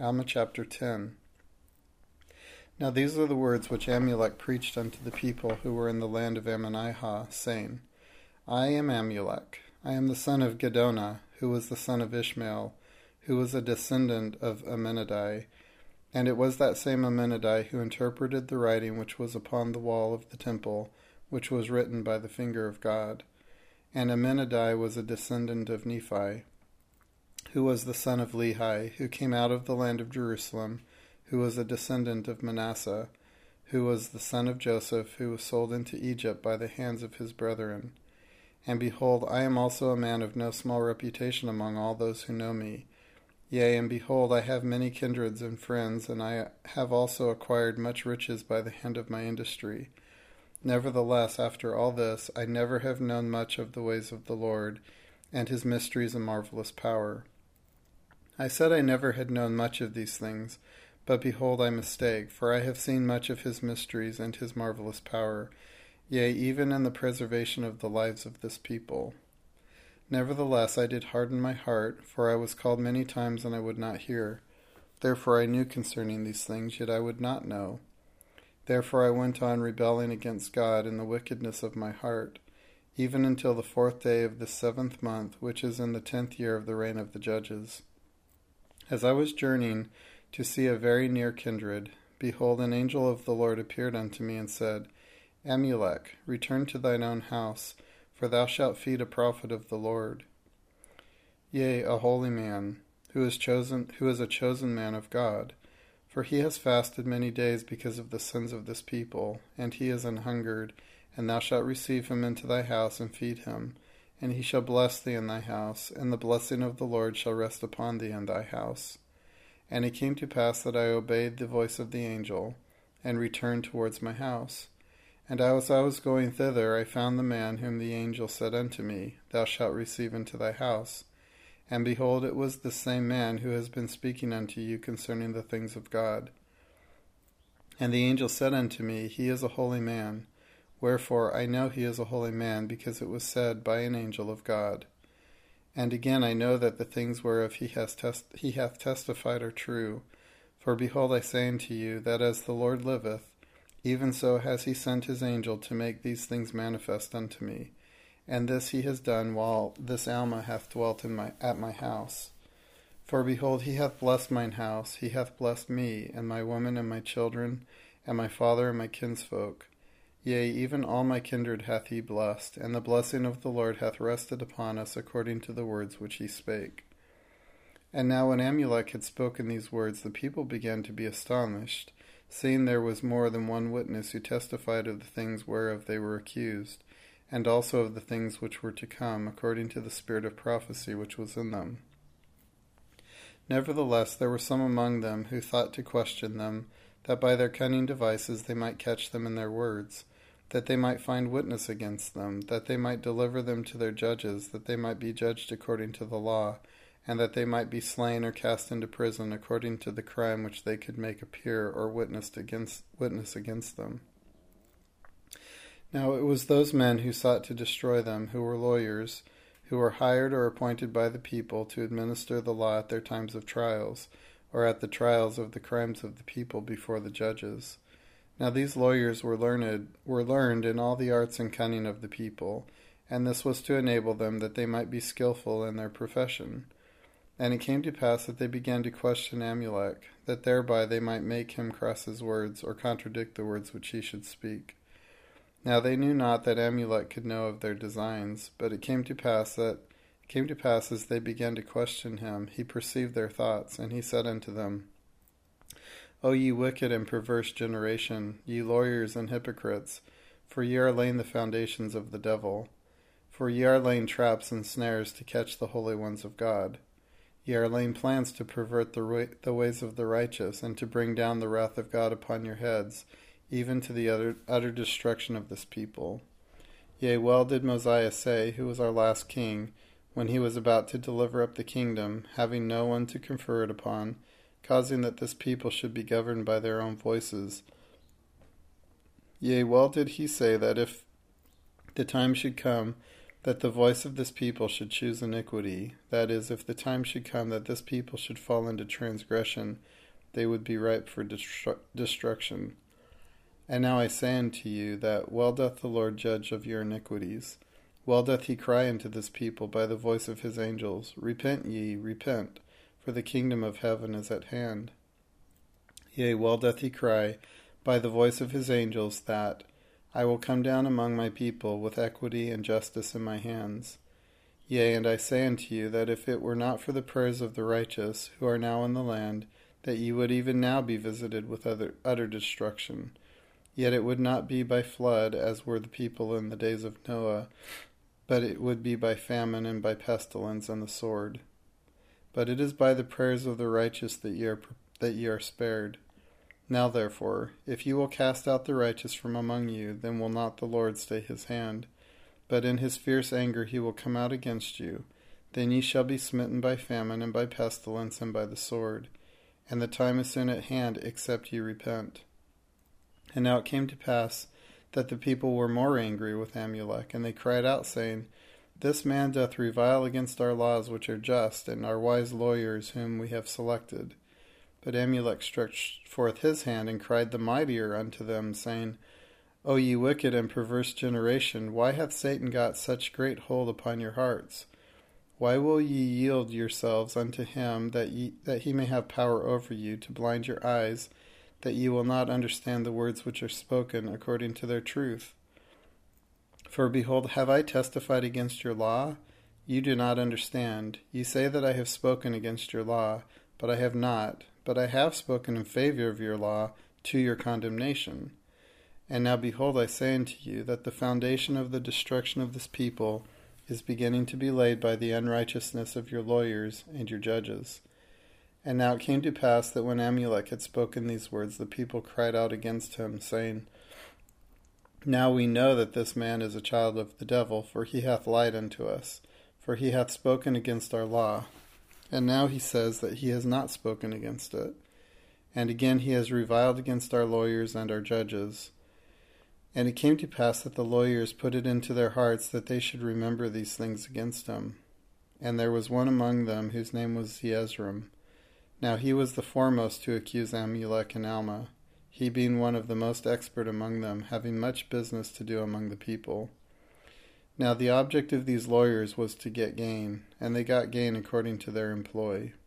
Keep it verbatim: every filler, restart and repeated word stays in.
Alma chapter ten. Now these are the words which Amulek preached unto the people who were in the land of Ammonihah, saying, I am Amulek. I am the son of Gedonah, who was the son of Ishmael, who was a descendant of Amminadai. And it was that same Amminadai who interpreted the writing which was upon the wall of the temple, which was written by the finger of God. And Amminadai was a descendant of Nephi, who was the son of Lehi, who came out of the land of Jerusalem, who was a descendant of Manasseh, who was the son of Joseph, who was sold into Egypt by the hands of his brethren. And behold, I am also a man of no small reputation among all those who know me. Yea, and behold, I have many kindreds and friends, and I have also acquired much riches by the hand of my industry. Nevertheless, after all this, I never have known much of the ways of the Lord, and his mysteries and marvelous power. I said I never had known much of these things, but behold, I mistake, for I have seen much of his mysteries and his marvelous power, yea, even in the preservation of the lives of this people. Nevertheless, I did harden my heart, for I was called many times, and I would not hear. Therefore I knew concerning these things, yet I would not know. Therefore I went on rebelling against God in the wickedness of my heart, even until the fourth day of the seventh month, which is in the tenth year of the reign of the judges. As I was journeying to see a very near kindred, behold, an angel of the Lord appeared unto me and said, Amulek, return to thine own house, for thou shalt feed a prophet of the Lord. Yea, a holy man, who is chosen, who is a chosen man of God, for he has fasted many days because of the sins of this people, and he is an hungered, and thou shalt receive him into thy house and feed him, and he shall bless thee in thy house, and the blessing of the Lord shall rest upon thee in thy house. And it came to pass that I obeyed the voice of the angel, and returned towards my house. And as I was going thither, I found the man whom the angel said unto me, Thou shalt receive into thy house. And behold, it was the same man who has been speaking unto you concerning the things of God. And the angel said unto me, He is a holy man. Wherefore I know he is a holy man, because it was said by an angel of God. And again I know that the things whereof he, has test- he hath testified are true. For behold, I say unto you, that as the Lord liveth, even so has he sent his angel to make these things manifest unto me. And this he has done while this Alma hath dwelt in my at my house. For behold, he hath blessed mine house, he hath blessed me, and my woman, and my children, and my father, and my kinsfolk. Yea, even all my kindred hath he blessed, and the blessing of the Lord hath rested upon us according to the words which he spake. And now when Amulek had spoken these words, the people began to be astonished, seeing there was more than one witness who testified of the things whereof they were accused, and also of the things which were to come, according to the spirit of prophecy which was in them. Nevertheless, there were some among them who thought to question them, that by their cunning devices they might catch them in their words, that they might find witness against them, that they might deliver them to their judges, that they might be judged according to the law, and that they might be slain or cast into prison according to the crime which they could make appear or witnessed against, witness against them. Now it was those men who sought to destroy them, who were lawyers, who were hired or appointed by the people to administer the law at their times of trials, or at the trials of the crimes of the people before the judges. Now these lawyers were learned, were learned in all the arts and cunning of the people, and this was to enable them that they might be skillful in their profession. And it came to pass that they began to question Amulek, that thereby they might make him cross his words, or contradict the words which he should speak. Now they knew not that Amulek could know of their designs, but it came to pass that it came to pass as they began to question him, he perceived their thoughts, and he said unto them, O ye wicked and perverse generation, ye lawyers and hypocrites, for ye are laying the foundations of the devil. For ye are laying traps and snares to catch the holy ones of God. Ye are laying plans to pervert the, ra- the ways of the righteous, and to bring down the wrath of God upon your heads, even to the utter, utter destruction of this people. Yea, well did Mosiah say, who was our last king, when he was about to deliver up the kingdom, having no one to confer it upon, causing that this people should be governed by their own voices. Yea, well did he say that if the time should come that the voice of this people should choose iniquity, that is, if the time should come that this people should fall into transgression, they would be ripe for destru- destruction. And now I say unto you that well doth the Lord judge of your iniquities. Well doth he cry unto this people by the voice of his angels, Repent ye, repent, for the kingdom of heaven is at hand. Yea, well doth he cry by the voice of his angels that, I will come down among my people with equity and justice in my hands. Yea, and I say unto you that if it were not for the prayers of the righteous, who are now in the land, that ye would even now be visited with utter, utter destruction. Yet it would not be by flood, as were the people in the days of Noah, but it would be by famine and by pestilence and the sword. But it is by the prayers of the righteous that ye are, that ye are spared. Now therefore, if you will cast out the righteous from among you, then will not the Lord stay his hand, but in his fierce anger he will come out against you. Then ye shall be smitten by famine and by pestilence and by the sword, and the time is soon at hand, except ye repent. And now it came to pass that the people were more angry with Amulek, and they cried out, saying, This man doth revile against our laws which are just, and our wise lawyers whom we have selected. But Amulek stretched forth his hand, and cried the mightier unto them, saying, O ye wicked and perverse generation, why hath Satan got such great hold upon your hearts? Why will ye yield yourselves unto him, that ye, that he may have power over you, to blind your eyes, that ye will not understand the words which are spoken according to their truth? For behold, have I testified against your law? You do not understand. Ye say that I have spoken against your law, but I have not. But I have spoken in favor of your law, to your condemnation. And now behold, I say unto you, that the foundation of the destruction of this people is beginning to be laid by the unrighteousness of your lawyers and your judges. And now it came to pass that when Amulek had spoken these words, the people cried out against him, saying, Now we know that this man is a child of the devil, for he hath lied unto us, for he hath spoken against our law. And now he says that he has not spoken against it. And again he has reviled against our lawyers and our judges. And it came to pass that the lawyers put it into their hearts that they should remember these things against him. And there was one among them whose name was Zeezrom. Now he was the foremost to accuse Amulek and Alma, he being one of the most expert among them, having much business to do among the people. Now the object of these lawyers was to get gain, and they got gain according to their employ.